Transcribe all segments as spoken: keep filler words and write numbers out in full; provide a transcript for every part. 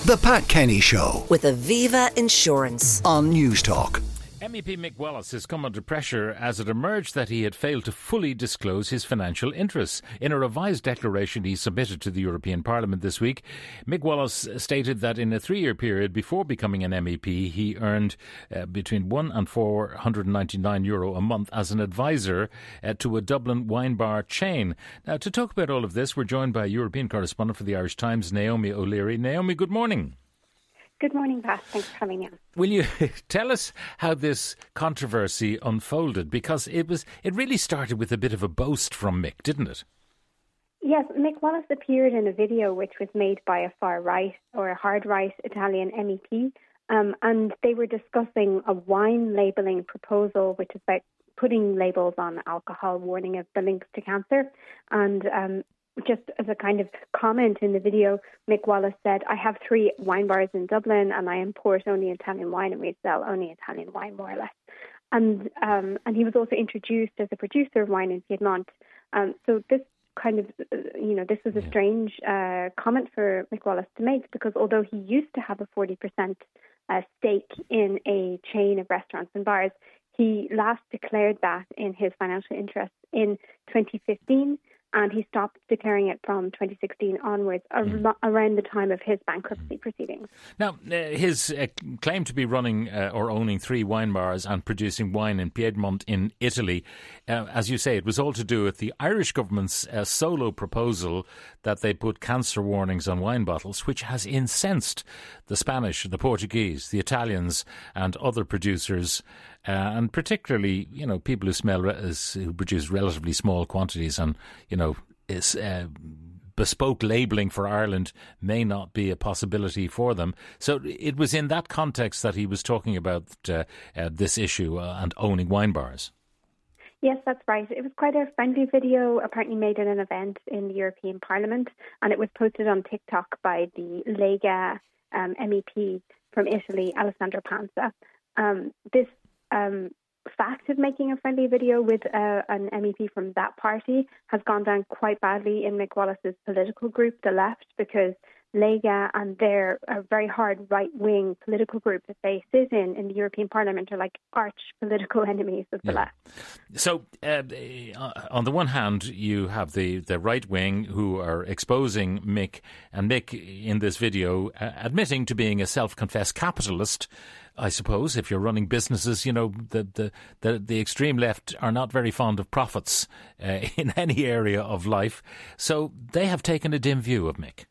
The Pat Kenny Show with Aviva Insurance on Newstalk. M E P Mick Wallace has come under pressure as it emerged that he had failed to fully disclose his financial interests. In a revised declaration he submitted to the European Parliament this week, Mick Wallace stated that in a three-year period before becoming an M E P, he earned uh, between one and four hundred ninety-nine euro a month as an advisor uh, to a Dublin wine bar chain. Now, to talk about all of this, we're joined by European correspondent for the Irish Times, Naomi O'Leary. Naomi, good morning. Good morning, Pat. Thanks for coming in. Will you tell us how this controversy unfolded? Because it was it really started with a bit of a boast from Mick, didn't it? Yes, Mick Wallace appeared in a video which was made by a far-right or a hard-right Italian M E P, um, and they were discussing a wine labelling proposal, which is about putting labels on alcohol, warning of the links to cancer. And um, just as a kind of comment in the video, Mick Wallace said, "I have three wine bars in Dublin and I import only Italian wine and we sell only Italian wine, more or less." And um, and he was also introduced as a producer of wine in Piedmont. Um, so this kind of, uh, you know, this was a yeah. strange uh, comment for Mick Wallace to make, because although he used to have a forty percent uh, stake in a chain of restaurants and bars, he last declared that in his financial interests in twenty fifteen. And he stopped declaring it from twenty sixteen onwards, mm. ar- around the time of his bankruptcy proceedings. Now, uh, his uh, claim to be running uh, or owning three wine bars and producing wine in Piedmont in Italy, uh, as you say, it was all to do with the Irish government's uh, solo proposal that they put cancer warnings on wine bottles, which has incensed the Spanish, the Portuguese, the Italians and other producers, uh, and particularly, you know, people who smell re- who produce relatively small quantities, and, you know, is uh, bespoke labelling for Ireland may not be a possibility for them. So it was in that context that he was talking about uh, uh, this issue uh, and owning wine bars. Yes, that's right. It was quite a friendly video, apparently made at an event in the European Parliament, and it was posted on TikTok by the Lega um, M E P from Italy, Alessandro Panza. Um, this um, fact of making a friendly video with uh, an M E P from that party has gone down quite badly in Mick Wallace's political group, the Left, because Lega and their uh, very hard right-wing political group that they sit in in the European Parliament are like arch political enemies of the yeah. left. So, uh, on the one hand, you have the, the right wing who are exposing Mick, and Mick in this video uh, admitting to being a self-confessed capitalist. I suppose if you're running businesses, you know, the the, the, the extreme left are not very fond of profits uh, in any area of life. So they have taken a dim view of Mick.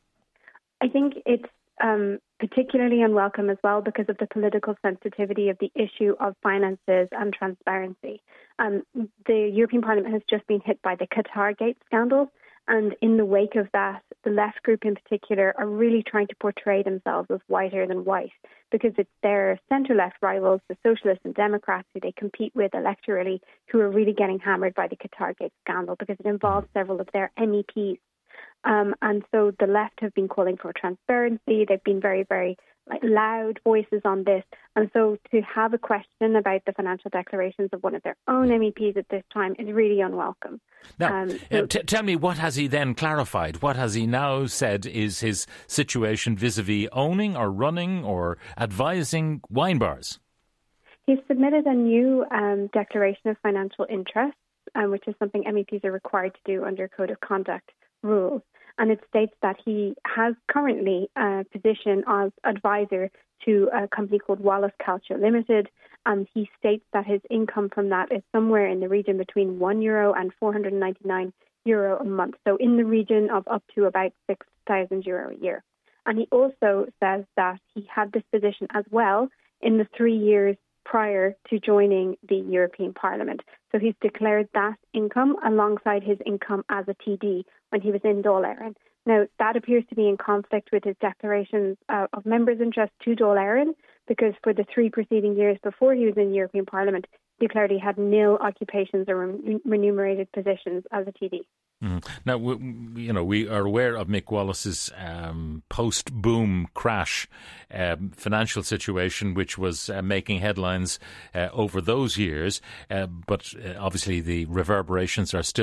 I think it's um, particularly unwelcome as well because of the political sensitivity of the issue of finances and transparency. Um, the European Parliament has just been hit by the Qatargate scandal, and in the wake of that, the left group in particular are really trying to portray themselves as whiter than white, because it's their centre-left rivals, the Socialists and Democrats, who they compete with electorally, who are really getting hammered by the Qatargate scandal because it involves several of their M E Ps. Um, and so the left have been calling for transparency. They've been very, very like, loud voices on this. And so to have a question about the financial declarations of one of their own M E Ps at this time is really unwelcome. Now, um, so uh, t- tell me, what has he then clarified? What has he now said is his situation vis-a-vis owning or running or advising wine bars? He's submitted a new um, declaration of financial interests, um, which is something M E Ps are required to do under Code of Conduct rules. And it states that he has currently a position as advisor to a company called Wallace Calcio Limited. And he states that his income from that is somewhere in the region between one euro and four hundred ninety-nine euro a month. So in the region of up to about six thousand euro a year. And he also says that he had this position as well in the three years prior to joining the European Parliament. So he's declared that income alongside his income as a T D when he was in Dáil Éireann. Now, that appears to be in conflict with his declarations uh, of members' interest to Dáil Éireann, because for the three preceding years before he was in the European Parliament, he declared he had nil occupations or re- remunerated positions as a T D. Mm. Now, we, you know, we are aware of Mick Wallace's um, post-boom crash um, financial situation, which was uh, making headlines uh, over those years. Uh, but uh, obviously, the reverberations are still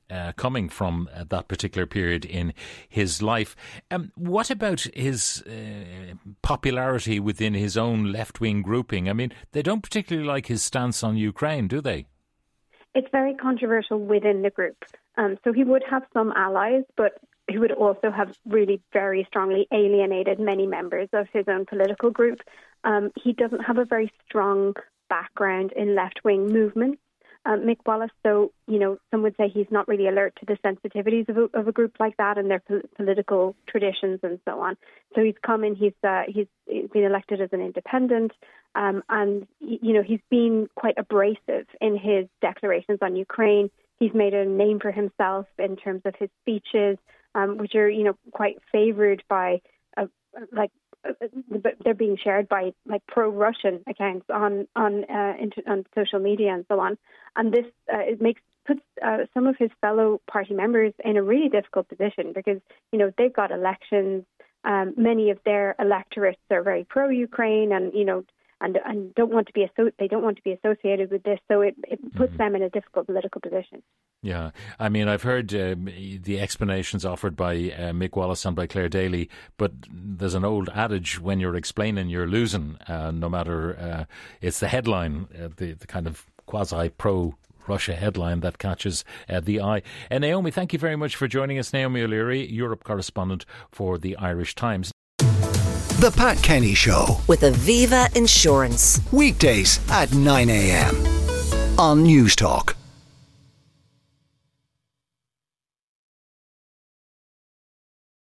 uh, coming from uh, that particular period in his life. Um, what about his uh, popularity within his own left-wing grouping? I mean, they don't particularly like his stance on Ukraine, do they? It's very controversial within the group. Um, so he would have some allies, but he would also have really very strongly alienated many members of his own political group. Um, he doesn't have a very strong background in left-wing movements, um, Mick Wallace. So, you know, some would say he's not really alert to the sensitivities of a, of a group like that and their po- political traditions and so on. So he's come in, he's, uh, he's been elected as an independent, um, and, you know, he's been quite abrasive in his declarations on Ukraine. He's made a name for himself in terms of his speeches, um, which are, you know, quite favoured by, uh, like, but they're being shared by like pro-Russian accounts on on uh, inter- on social media and so on, and this uh, it makes puts uh, some of his fellow party members in a really difficult position because you know they've got elections. Um, many of their electorates are very pro-Ukraine, and you know, and and don't want to be asso- they don't want to be associated with this, so it, it puts mm-hmm. them in a difficult political position. Yeah, I mean, I've heard uh, the explanations offered by uh, Mick Wallace and by Claire Daly, but there's an old adage: when you're explaining, you're losing. Uh, no matter uh, it's the headline, uh, the the kind of quasi pro Russia headline that catches uh, the eye. And Naomi, thank you very much for joining us. Naomi O'Leary, Europe correspondent for the Irish Times. The Pat Kenny Show with Aviva Insurance. Weekdays at nine a.m. on News Talk.